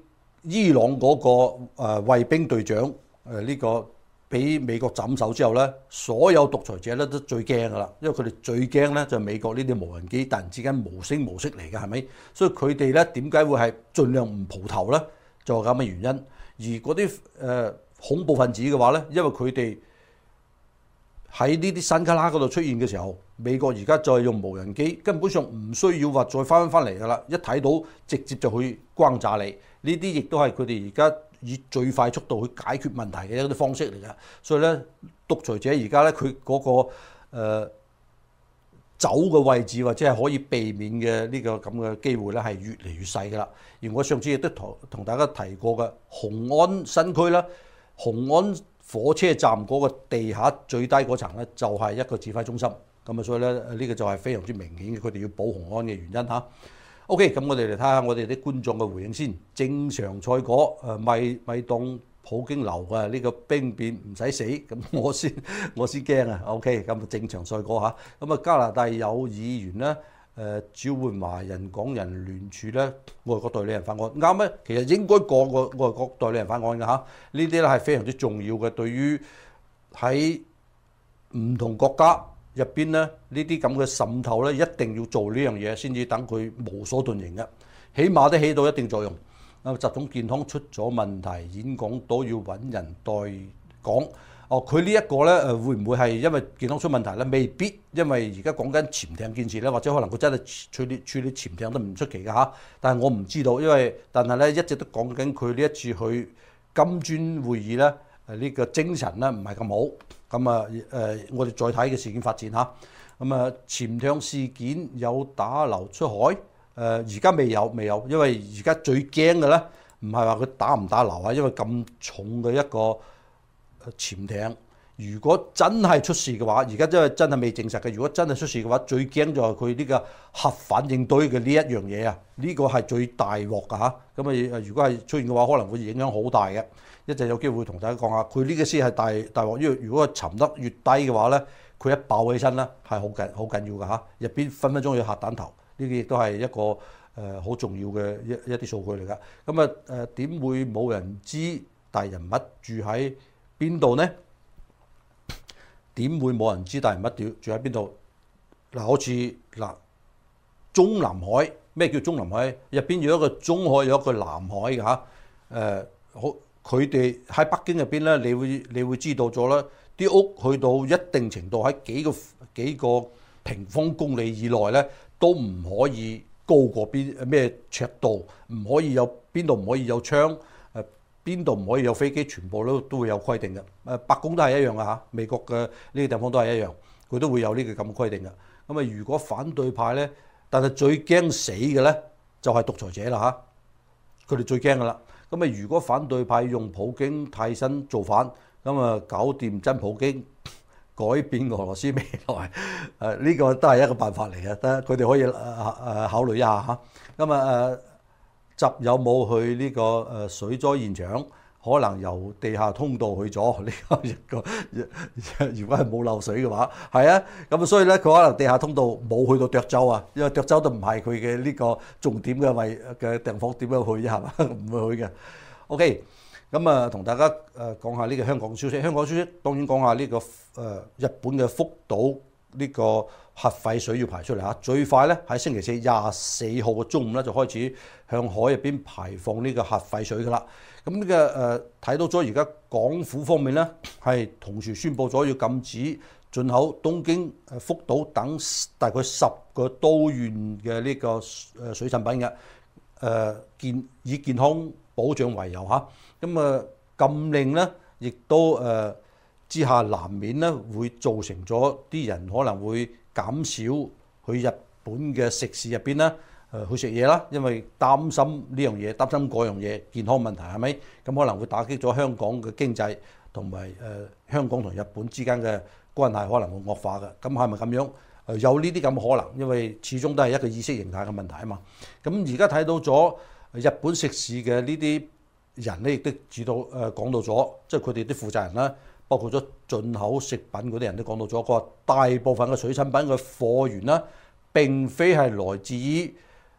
伊朗嗰個誒衛兵隊長誒呢個俾美國斬首之後咧，所有獨裁者咧都最驚噶啦，因為佢哋最驚咧就係美國呢啲無人機突然之間無聲無息嚟嘅，係咪？所以佢哋咧點解會係盡量唔蒲頭咧？就係咁嘅原因。而嗰啲誒恐怖分子嘅話咧，因為佢哋喺呢啲山卡拉嗰度出現嘅時候，美國而家再用無人機，根本上唔需要話再翻翻嚟噶啦，一睇到直接就去轟炸你。呢啲亦都係佢哋而家以最快速度去解決問題嘅一啲方式嚟㗎。所以咧，獨裁者而家咧佢嗰個、呃、走嘅位置或者係可以避免嘅呢個咁嘅機會咧係越嚟越細㗎啦。而我上次亦都同同大家提過嘅雄安新區啦，雄安火車站嗰個地下最低嗰層咧就係一個指揮中心。咁啊，所以咧呢個就係非常之明顯嘅，佢哋要保雄安嘅原因嚇。OK，咁我哋嚟睇下我哋啲觀眾嘅回應先。正常賽果誒咪咪當普京流啊！呢個兵變唔使死，咁我先我先驚啊。OK，咁正常賽果嚇。咁啊，加拿大有議員咧誒召喚華人港人聯署咧外國代理人法案啱咩？其實應該過個外國代理人法案嘅嚇。呢啲咧係非常之重要嘅，對於喺唔同國家入邊咧，呢啲咁嘅滲透咧，一定要做呢樣嘢先至等佢無所遁形嘅，起碼都起到一定作用。啊，習總健康出咗問題，演講都要揾人代講。哦，佢呢一個咧誒，會唔會係因為健康出問題咧？未必，因為而家講緊潛艇建設咧，或者可能佢真係處理處理潛艇都唔出奇嘅嚇。但係我唔知道，因為但係咧一直都講緊佢呢一次去金磚會議咧，誒呢個精神咧唔係咁好。咁啊誒，我哋再睇嘅事件發展嚇。咁啊，潛艇事件有打流出海，誒而家未有未有，因為而家最驚嘅咧，唔係話佢打唔打流啊，因為咁重嘅一個潛艇，如果真係出事嘅話，而家真係真係未證實嘅。如果真係出事嘅話，最驚就係佢呢個核反應堆嘅呢一樣嘢啊！呢個係最大鑊㗎嚇。咁啊，如果係出現嘅話，可能會影響好大嘅。一陣有機會同大家講下，佢呢個先係大大鑊。因為如果沉得越低嘅話咧，佢一爆起身咧係好緊好緊要㗎嚇。入邊分分鐘要核彈頭，呢個亦都係一個誒好、呃、重要嘅一一啲數據嚟㗎。咁啊誒點會冇人知大人物住喺邊度呢？點會冇人知大人物住住喺邊度？嗱，好似嗱中南海，咩叫中南海？入邊有一個中海，有一個南海嘅嚇。誒、呃、好。佢哋喺北京入邊咧，你會你會知道咗啦。啲屋去到一定程度喺幾個幾個平方公里以內咧，都唔可以高過邊咩尺度，唔可以有邊度唔可以有窗，誒邊度唔可以有飛機，全部都都會有規定嘅。誒白宮都係一樣嘅嚇，美國嘅呢個地方都係一樣，佢都會有呢個咁嘅規定嘅。咁啊，如果反對派咧，但係最驚死嘅咧，就係獨裁者啦嚇，佢哋最驚噶啦。咁啊！如果反對派用普京替身造反，咁啊搞掂真普京，改變俄羅斯未來，誒、啊、呢、這個都係一個辦法嚟嘅，得佢哋可以誒誒、啊、考慮一下嚇。咁啊誒，習有冇去呢個誒水災現場？可能由地下通道去咗呢個一個。如果係冇漏水嘅話，係啊。咁所以咧，佢可能地下通道冇去到涿州啊，因為涿州都唔係佢嘅呢個重點嘅位嘅地方，點樣去啫？係嘛，唔會去嘅。OK，咁啊，同大家誒講下呢個香港消息。香港消息當然講下呢個誒日本嘅福島呢個核廢水要排出嚟嚇，最快咧喺星期四廿四號嘅中午咧就開始向海入邊排放呢個核廢水噶啦。咁呢個誒睇到咗，而家港府方面咧係同時宣布咗要禁止進口東京、誒福島等大概十個都縣嘅呢個誒水產品嘅誒健以健康保障為由嚇。咁啊禁令咧，亦都誒之下難免咧會造成咗啲人可能會減少去日本嘅食肆入邊啦。誒去食嘢啦，因為擔心呢樣嘢，擔心嗰樣嘢健康問題係咪？咁可能會打擊咗香港嘅經濟，同埋誒香港同日本之間嘅關係可能會惡化嘅。咁係咪咁樣？誒有呢啲咁嘅可能，因為始終都係一個意識形態嘅問題啊嘛。咁而家睇到咗日本食肆嘅呢啲人咧，亦都知道誒講到咗，即係佢哋啲負責人啦，包括咗進口食品嗰啲人都講到咗，佢話大部分嘅水產品嘅貨源啦，並非係來自於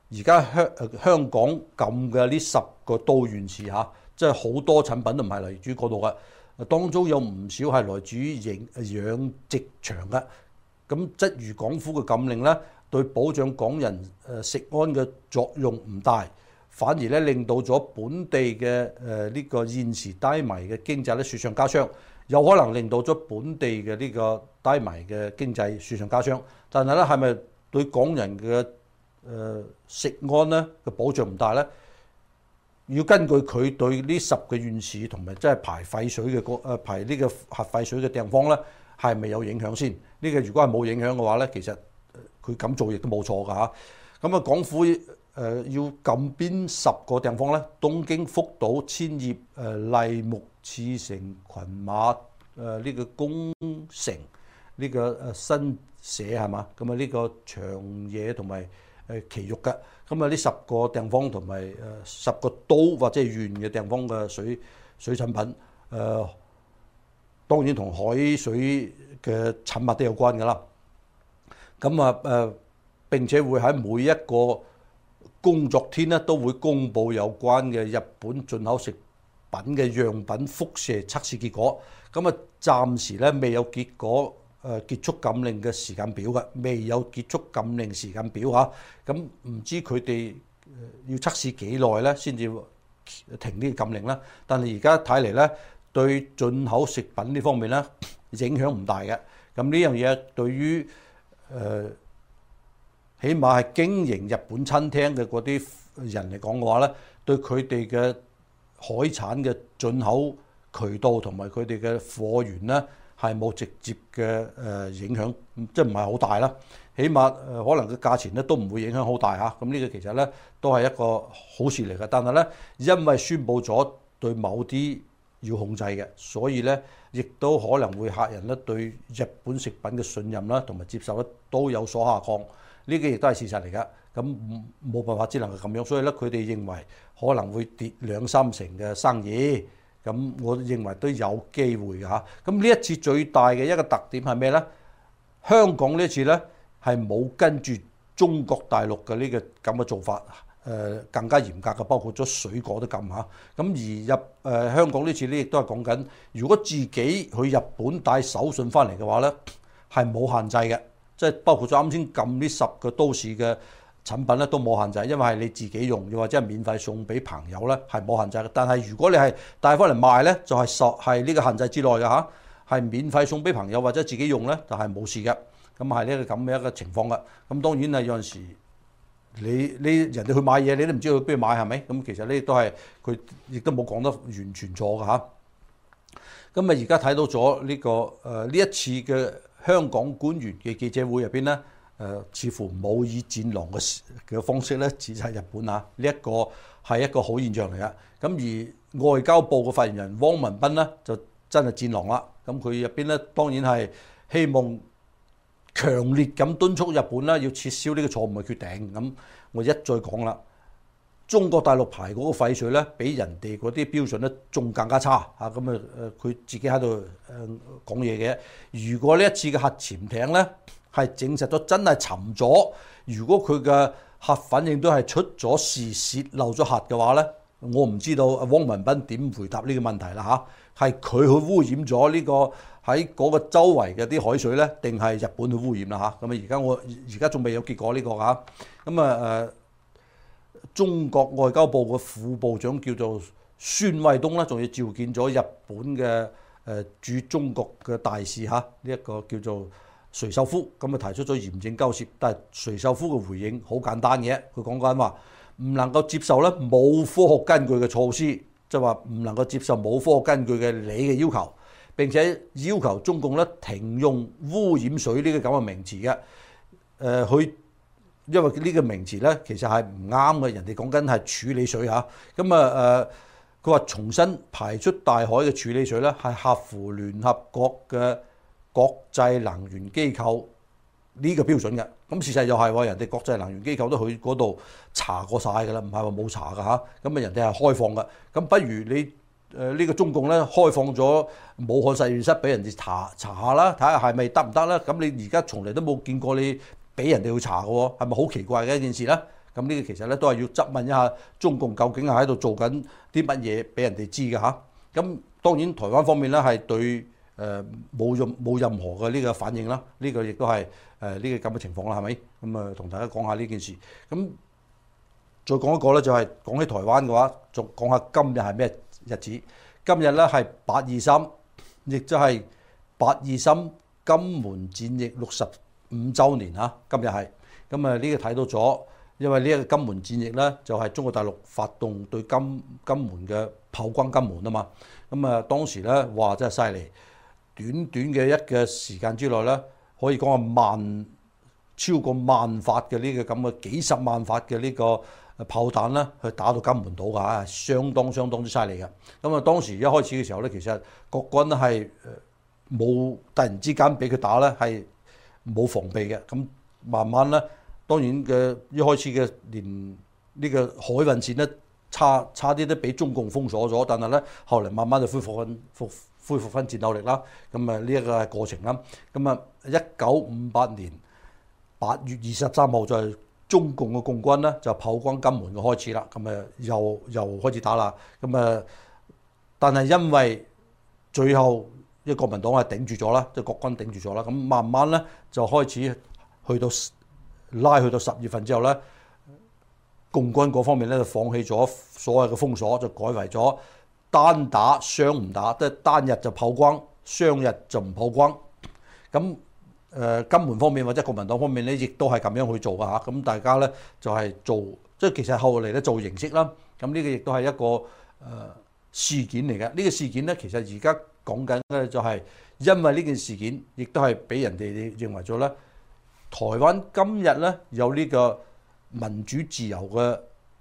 而家香香港禁嘅呢十個都縣市嚇，即係好多產品都唔係嚟自嗰度嘅，當中有唔少係來自於養養殖場嘅。咁質如港府嘅禁令咧，對保障港人誒食安嘅作用唔大，反而咧令到咗本地嘅誒呢個現時低迷嘅經濟咧雪上加霜，有可能令到咗本地嘅呢個低迷嘅經濟雪上加霜。但係咧係咪對港人嘅誒食安咧嘅保障唔大咧？要根據佢對呢十個縣市同埋即係排廢水嘅個誒排呢個核廢水嘅地方咧，係咪有影響先？呢個如果係冇影響嘅話咧，其實佢咁做亦都冇錯㗎嚇。咁啊，港府誒要禁邊十個地方咧？東京、福島、千葉、誒麗木、茨城、群馬、誒呢個宮城、呢個誒新社係嘛？咁啊呢個長野同埋誒埼玉嘅。咁啊呢十個地方同埋誒十個都或者係縣嘅地方嘅水水產品，誒、呃、當然同海水嘅產物都有關㗎啦。咁啊誒並且會喺每一個工作天咧都會公佈有關嘅日本進口食品嘅樣品輻射測試結果。咁啊暫時咧未有結果。誒結束禁令嘅時間表嘅，未有結束禁令時間表嚇，咁唔知佢哋要測試幾耐咧，先至停呢個禁令啦。但係而家睇嚟咧，對進口食品呢方面咧影響唔大嘅。咁呢樣嘢對於誒、呃、起碼係經營日本餐廳嘅嗰啲人嚟講嘅話咧，對佢哋嘅海產嘅進口渠道同埋佢哋嘅貨源咧，係冇直接嘅誒影響，即係唔係好大啦。起碼誒可能個價錢咧都唔會影響好大嚇。咁呢個其實咧都係一個好事嚟嘅。但係咧因為宣佈咗對某啲要控制嘅，所以咧亦都可能會客人咧對日本食品嘅信任啦同埋接受咧都有所下降。呢個亦都係事實嚟㗎。咁冇辦法只能係咁樣，所以咧佢哋認為可能會跌兩三成嘅生意。咁我認為都有機會㗎嚇。咁呢一次最大嘅一個特點係咩咧？香港呢一次咧係冇跟住中國大陸嘅呢個咁嘅做法，誒更加嚴格嘅，包括咗水果都禁嚇。咁而入誒香港呢次咧亦都係講緊，如果自己去日本帶手信翻嚟嘅話咧，係冇限制嘅，即係包括咗啱先禁呢十個都市嘅產品咧都冇限制，因為係你自己用，又或者係免費送俾朋友咧，係冇限制嘅。但係如果你係帶翻嚟賣咧，就係受係呢個限制之內嘅嚇，係免費送俾朋友或者自己用咧，就係冇事嘅。咁係呢個咁嘅一個情況嘅。咁當然係有陣時你你人哋去買嘢，你都唔知去邊度買係咪？咁其實呢都係佢亦都冇講得完全錯嘅嚇。咁啊而家睇到咗呢個誒呢一次嘅香港官員嘅記者會入邊咧。誒、呃、似乎冇以戰狼嘅嘅方式咧指責日本啊！呢、這、一個係一個好現象嚟嘅。咁而外交部嘅發言人汪文斌咧就真係戰狼啦。咁佢入邊咧當然係希望強烈咁敦促日本啦，要撤銷呢個錯誤嘅決定。咁我一再講啦，中國大陸排嗰個廢水咧，比人哋嗰啲標準咧仲更加差嚇。咁啊誒，佢自己喺度誒講嘢嘅。如果呢一次嘅核潛艇咧，係證實咗真係沉咗。如果佢嘅核反應都係出咗事，泄漏咗核嘅話咧，我唔知道汪文斌點回答呢個問題啦嚇。係佢去污染咗呢個喺嗰個周圍嘅啲海水咧，定係日本去污染啦嚇？咁啊而家我而家仲未有結果呢個嚇。咁啊誒，中國外交部嘅副部長叫做孫衛東啦，仲要召見咗日本嘅誒駐中國嘅大使嚇，呢一個叫做垂秀夫，咁啊提出咗嚴正交涉，但係垂秀夫嘅回應好簡單嘅，佢講緊話唔能夠接受咧冇科學根據嘅措施，即係話唔能夠接受冇科學根據嘅你嘅要求，並且要求中共咧停用污染水呢個咁嘅名詞嘅。誒、呃，佢因為呢個名詞咧其實係唔啱嘅，人哋講緊係處理水嚇，咁啊誒，佢話重新排出大海嘅處理水咧係合乎聯合國嘅國際能源機構呢個標準嘅。咁事實又係話人哋國際能源機構都去嗰度查過晒㗎啦，唔係話冇查㗎嚇。咁啊人哋係開放㗎，咁不如你誒呢個中共咧開放咗武漢實驗室俾人哋查查下啦，睇下係咪得唔得啦？咁你而家從嚟都冇見過你俾人哋去查嘅喎，係咪好奇怪嘅一件事咧？ 咁呢個其實咧都係要質問一下中共究竟係喺度做緊啲乜嘢俾人哋知嘅嚇。咁當然台灣方面咧係對誒冇任冇任何嘅呢個反應啦，呢、這個亦都係誒呢個咁嘅情況啦，係咪？咁啊同大家講下呢件事。咁再講一個咧就係、是、講起台灣嘅話，仲講下今日係咩日子？今日咧係八二三，亦即係八二三金門戰役六十五週年嚇。今日係咁啊！呢個睇到咗，因為呢一個金門戰役咧就係中國大陸發動對金金門嘅炮轟金門啊嘛。咁啊當時咧哇真係犀利，短短嘅一個時間之內咧，可以講係萬超過萬發嘅呢個咁嘅幾十萬發嘅呢個炮彈咧，去打到金門島㗎，相當相當之犀利嘅。咁啊，當時一開始嘅時候咧，其實國軍係冇突然之間俾佢打咧，係冇防備嘅。咁慢慢咧，當然嘅一開始嘅連呢個海運線咧，差差啲都俾中共封鎖咗。但係咧，後嚟慢慢就恢復翻復恢復翻戰鬥力啦。咁啊，呢一個係過程啦。咁啊，一九五八年八月二十三號就係中共嘅共軍咧就炮轟金門嘅開始啦，咁誒又又開始打啦，咁誒，但係因為最後一個國民黨係頂住咗啦，即係國軍頂住咗啦，咁慢慢咧就開始去到拉去到十月份之後咧，共軍嗰方面咧就放棄咗所謂嘅封鎖，就改為咗單打雙唔打，即係單日就炮轟，雙日就唔炮轟，咁。誒金門方面或者國民黨方面咧，亦都係咁樣去做㗎嚇。咁大家咧就係做，即係其實後嚟咧做形式啦。咁呢個亦都係一個誒事件嚟嘅。呢個事件咧，其實而家講緊咧就係因為呢件事件，亦都係俾人哋認為咗咧，台灣今日咧有呢個民主自由嘅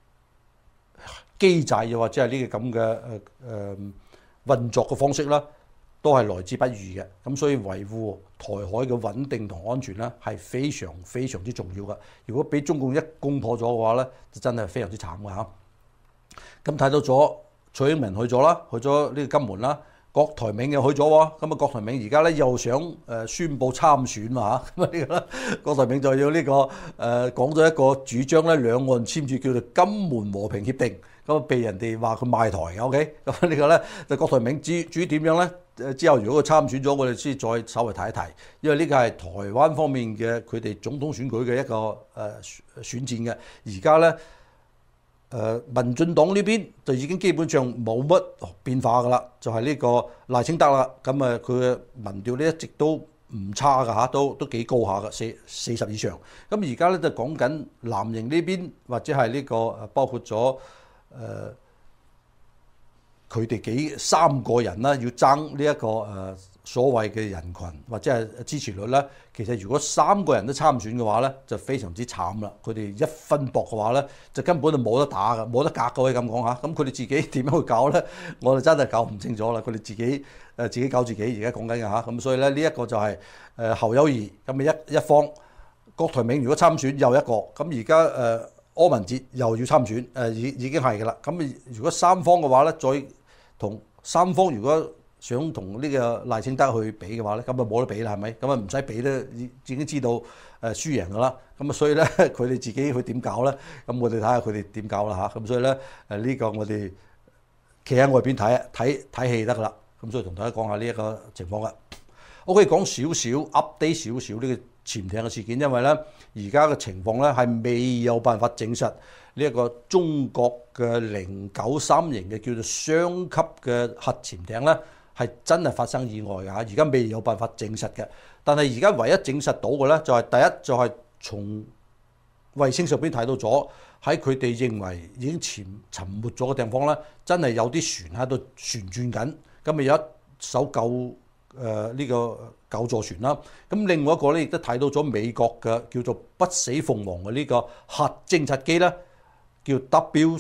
機制，又或者係呢個咁嘅誒誒運作嘅方式啦。都係來之不易嘅，咁所以維護台海嘅穩定同安全咧係非常非常之重要嘅。如果俾中共一攻破咗嘅話咧，就真係非常之慘嘅嚇。咁睇到咗蔡英文去咗啦，去咗呢個金門啦，郭台銘又去咗喎。咁啊，郭台銘而家咧又想誒宣佈參選嘛嚇。咁啊呢個咧，郭台銘就要呢、這個誒、呃、講咗一個主張咧，兩岸簽署叫做金門和平協定，咁啊被人哋話佢賣台嘅。OK，咁呢個咧就郭台銘至至於點樣咧？之後如果佢參選咗，我哋先再稍微睇一睇，因為呢個係台灣方面嘅佢哋總統選舉嘅一個誒選戰嘅。而家咧誒民進黨呢邊就已經基本上冇乜變化㗎啦，就係、是、呢個賴清德啦。咁啊佢嘅民調咧一直都唔差㗎嚇，都都幾高下㗎，四四十以上。咁而家咧就講緊藍營呢邊或者係呢個誒包括咗誒。呃佢哋幾三個人啦，要爭呢一個誒所謂嘅人群或者係支持率咧。其實如果三個人都參選嘅話咧，就非常之慘啦。佢哋一分薄嘅話咧，就根本就冇得打㗎，冇得格嘅可以咁講嚇。咁佢哋自己點樣去搞咧？我哋真係搞唔清楚啦。佢哋自己誒自己搞自己，而家講緊嘅嚇。咁所以咧呢一個就係誒侯友宜咁嘅一一方，郭台銘如果參選又一個，咁而家誒柯文哲又要參選，誒已已經係㗎啦。咁如果三方嘅話咧，再同三方如果想同呢個賴清德去比嘅話咧，咁啊冇得比啦，係咪？咁啊唔使比咧，已經知道誒輸贏㗎啦。咁啊所以咧，佢哋自己去點搞咧？咁我哋睇下佢哋點搞啦嚇。咁所以咧誒呢個我哋企喺外邊睇睇睇戲得㗎啦。咁所以同大家講下呢一個情況啦。我可以講少少 update 少少呢個潛艇嘅事件，因為咧而家嘅情況咧係未有辦法證實呢一個中國嘅零九三型嘅叫做雙級嘅核潛艇咧係真係發生意外㗎嚇，而家未有辦法證實嘅。但係而家唯一證實到嘅咧就係第一就係從衛星上邊睇到咗喺佢哋認為已經潛沉沒咗嘅地方咧，真係有啲船喺度旋轉緊，咁咪有一艘救誒呢個救助船啦。咁另外一個咧亦都睇到咗美國嘅叫做不死鳳凰嘅呢個核偵察機咧，叫 W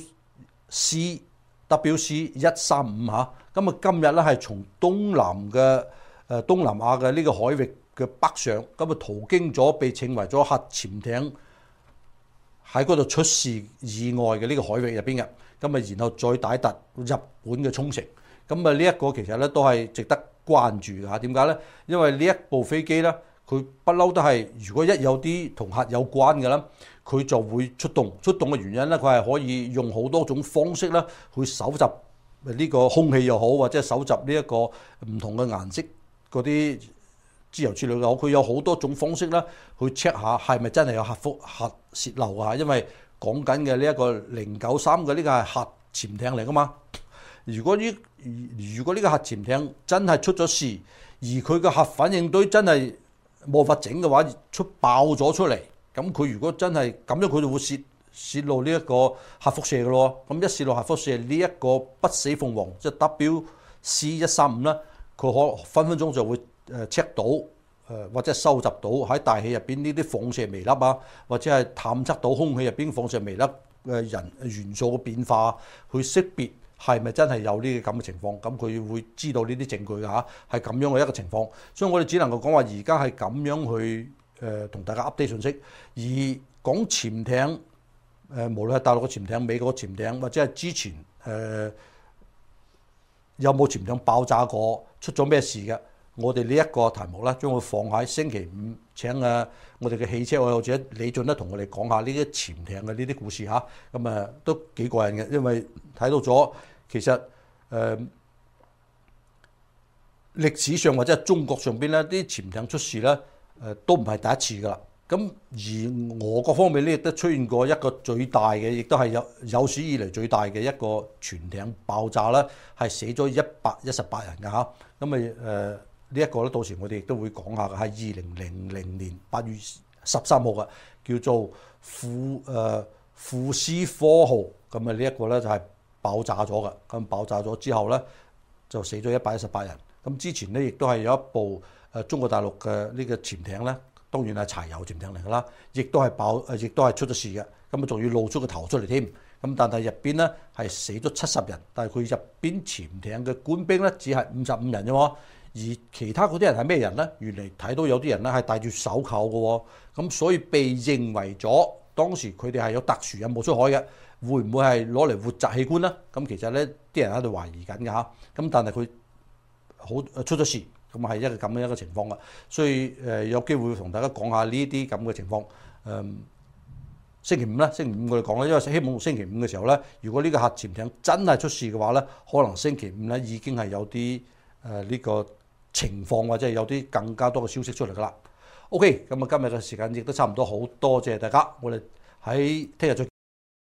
C W C 一三五嚇。咁啊今日咧係從東南嘅誒東南亞嘅呢個海域嘅北上，咁啊途經咗被稱為咗核潛艇喺嗰度出事意外嘅呢個海域入邊嘅，咁啊然後再抵達日本嘅沖繩。咁啊呢一個其實咧都係值得關注㗎嚇。點解咧？因為呢一部飛機咧， 佢不嬲都係，如果一有啲同核有關嘅啦，佢就會出動。出動嘅原因咧，佢係可以用好多種方式咧去搜集呢個空氣又好，或者搜集呢一個唔同嘅顏色嗰啲自由之類嘅好。佢有好多種方式咧去 check 下係咪真係有核輻核泄漏啊？因為講緊嘅呢一個零九三嘅呢個係核潛艇嚟噶嘛。如果呢如果呢個核潛艇真係出咗事，而佢嘅核反應堆真係冇法整嘅話，出爆咗出嚟，咁佢如果真係咁樣，佢就會泄泄露呢一個核輻射嘅咯。咁一泄露核輻射，呢一個不死鳳凰即係 W C 一三五啦，佢可分分鐘就會誒 check 到誒或者收集到喺大氣入邊呢啲放射微粒啊，或者係探測到空氣入邊放射微粒嘅人元素嘅變化，去識別係咪真係有呢個咁嘅情況。咁佢會知道呢啲證據㗎嚇，係咁樣嘅一個情況。所以我哋只能夠講話而家係咁樣去誒同、呃、大家 update 信息。而講潛艇誒、呃，無論係大陸嘅潛艇、美國嘅潛艇，或者係之前誒、呃、有冇潛艇爆炸過、出咗咩事嘅，我哋呢一個題目咧，將會放喺星期五請啊我哋嘅汽車愛好者李俊咧同我哋講下呢啲潛艇嘅呢啲故事嚇。咁啊都幾過癮嘅，因為睇到咗其實誒、呃、歷史上或者係中國上邊咧啲潛艇出事咧誒、呃、都唔係第一次㗎啦。咁而俄國方面咧亦都出現過一個最大嘅，亦都係有有史以嚟最大嘅一個潛艇爆炸啦，係死咗一百一十八人㗎嚇。咁咪誒呢一個咧，到時我哋亦都會講下嘅，係二零零零年八月十三號嘅，叫做富誒富斯科號。咁啊呢一個咧就係爆炸咗嘅。咁爆炸咗之後咧就死咗一百一十八人。咁之前咧亦都係有一部誒中國大陸嘅呢個潛艇咧。當然係柴油潛艇嚟㗎啦，亦都係爆，誒亦都係出咗事嘅。咁啊，仲要露出個頭出嚟添。咁但係入邊咧係死咗七十人，但係佢入邊潛艇嘅官兵咧只係五十五人啫喎。而其他嗰啲人係咩人咧？原嚟睇到有啲人咧係戴住手銬嘅喎。咁所以被認為咗當時佢哋係有特殊任務出海嘅，會唔會係攞嚟活摘器官咧？咁其實咧啲人喺度懷疑緊㗎嚇。咁但係佢好出咗事。咁係一個咁樣一個情況啦，所以誒、呃、有機會同大家講下呢啲咁嘅情況。誒、嗯、星期五咧，星期五我哋講啦，因為希望星期五嘅時候咧，如果呢個核潛艇真係出事嘅話咧，可能星期五咧已經係有啲誒呢個情況或者係有啲更加多嘅消息出嚟㗎啦。OK，咁啊今日嘅時間亦都差唔多，好多謝大家，我哋喺聽日再見。